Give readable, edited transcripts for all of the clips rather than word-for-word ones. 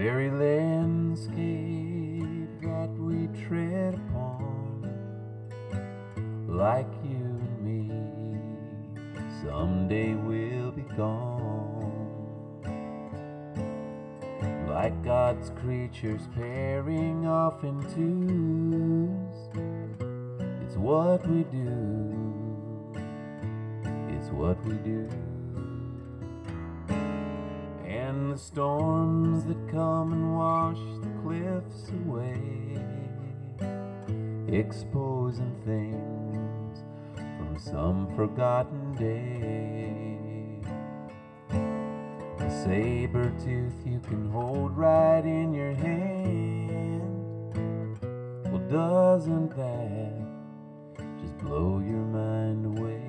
very landscape that we tread upon, like you and me, someday will be gone. Like God's creatures pairing off in twos, it's what we do, it's what we do. And the storms that come and wash the cliffs away, exposing things from some forgotten day. A saber tooth you can hold right in your hand, well, doesn't that just blow your mind away?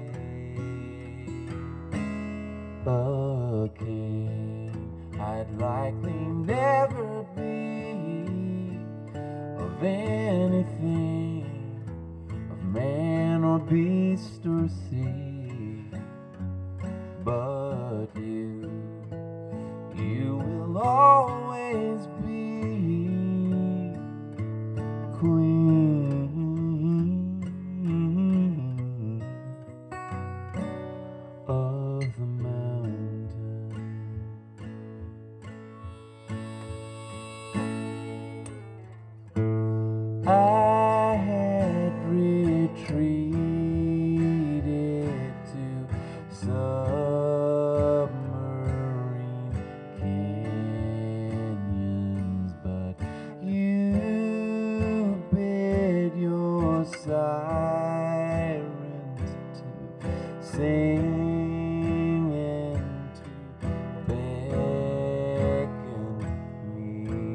Again, I'd likely never be of anything, of man or beast or sea, but you will always be queen of the mountain. I had retreated to submarine canyons, but you bid your sirens to sing and to beckon me.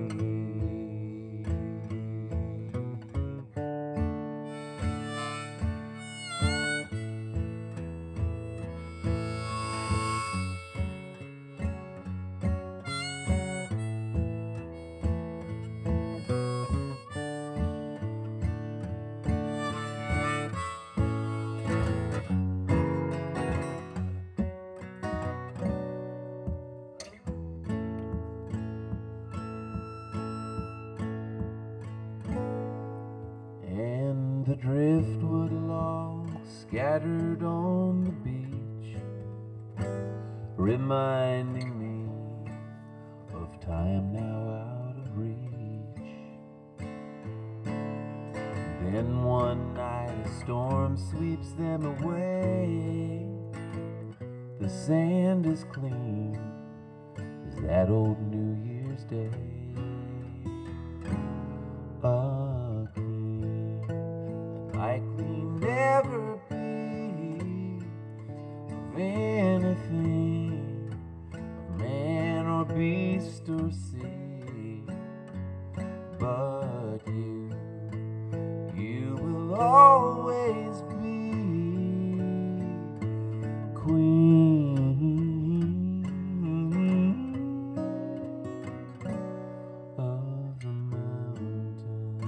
And the driftwood logs scattered on the beach, reminding me of time now out of reach. Then one night a storm sweeps them away. The sand is clean as that old New Year's Day. Likely never be of anything, of man or beast or sea, but you will always be queen of the mountain.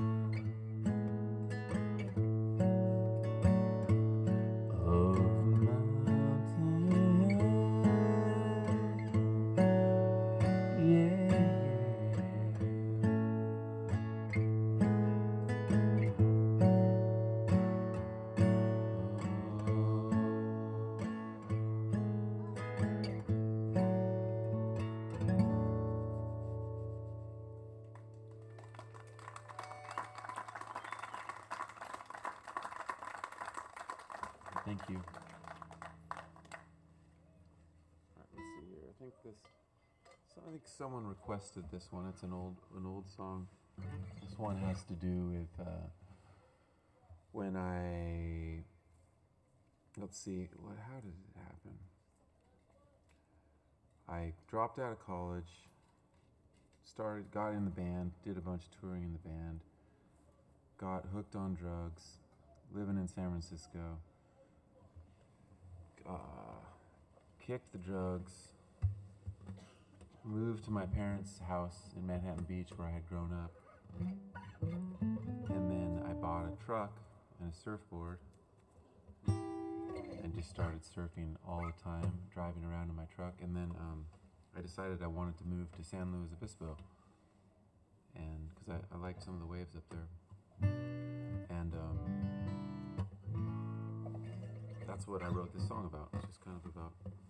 Thank you. Alright, let's see here. I think someone requested this one. It's an old song. This one has to do with when let's see, how did it happen? I dropped out of college, got in the band, did a bunch of touring in the band, got hooked on drugs, living in San Francisco. Kicked the drugs, moved to my parents' house in Manhattan Beach where I had grown up, and then I bought a truck and a surfboard and just started surfing all the time, driving around in my truck. And then I decided I wanted to move to San Luis Obispo, and because I liked some of the waves up there, and that's what I wrote this song about. It's just kind of about